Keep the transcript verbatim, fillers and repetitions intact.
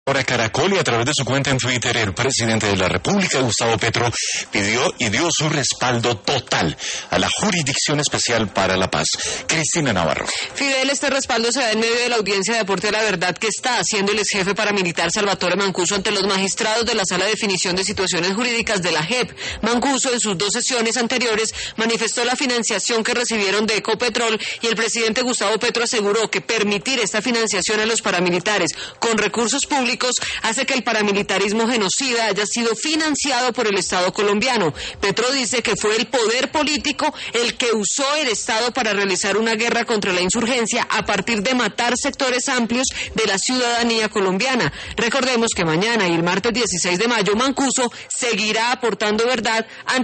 Ahora Caracol, y a través de su cuenta en Twitter, el presidente de la República, Gustavo Petro, pidió y dio su respaldo total a la Jurisdicción Especial para la Paz. Cristina Navarro. Fidel, este respaldo se da en medio de la audiencia de aporte a la verdad que está haciendo el exjefe paramilitar Salvatore Mancuso ante los magistrados de la Sala de Definición de Situaciones Jurídicas de la J E P. Mancuso, en sus dos sesiones anteriores, manifestó la financiación que recibieron de Ecopetrol, y el presidente Gustavo Petro aseguró que permitir esta financiación a los paramilitares con recursos públicos hace que el paramilitarismo genocida haya sido financiado por el Estado colombiano. Petro dice que fue el poder político el que usó el Estado para realizar una guerra contra la insurgencia a partir de matar sectores amplios de la ciudadanía colombiana. Recordemos que mañana y el martes dieciséis de mayo, Mancuso seguirá aportando verdad ante